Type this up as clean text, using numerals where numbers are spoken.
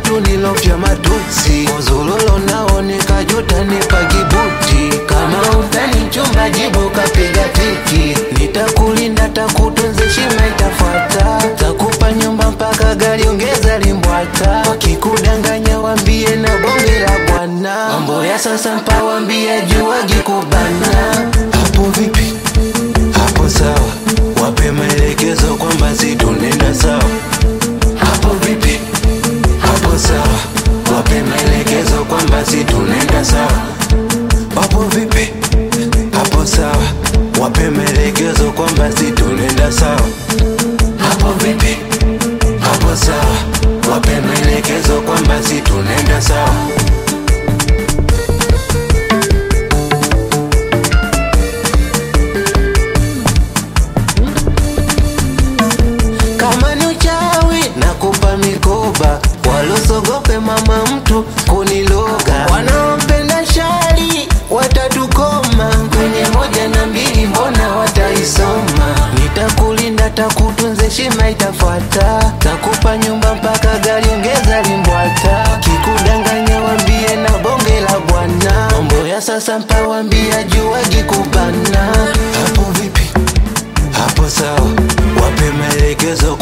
tu nilofya matusi. Mozulolo nao nikajuta nipa kibuti. Kama utani mchumba jibu kapiga tiki. Nitakulinda takutunze shima itafuata. Takupa nyumba mpaka gari ongeza limbwata. Wakikudanganya wambie na bonge la bwana. Mambo ya sasa mpa wambie juwagi kubana. Hapo vipi? Hapo sawa. Wape maelekezo kwamba si tunenda sawa. Hapo vipi? Hapo sawa. Wape maelekezo kwamba si tunenda sawa. Hapo vipi? Hapo sawa. Wape maelekezo kwamba si tunenda sawa. Hapo vipi? Hapo sawa. Wape maelekezo kwamba si tunenda sawa. Kama ni uchawi nakupa mikoba. Walosogope mama mtu kuniloga. Wanaopenda shari watatukoma. Kwenye 1 na 2 mbona wataisoma. Nitakulinda takutunze shima itafuata. Takupa nyumba mpaka gari ongeza limbwata. Kikudanganya wambie na bonge la bwana. Mambo ya sasa mpa wambia juwagi kubana. Hapo vipi? Hapo sawa. Wape maelekezo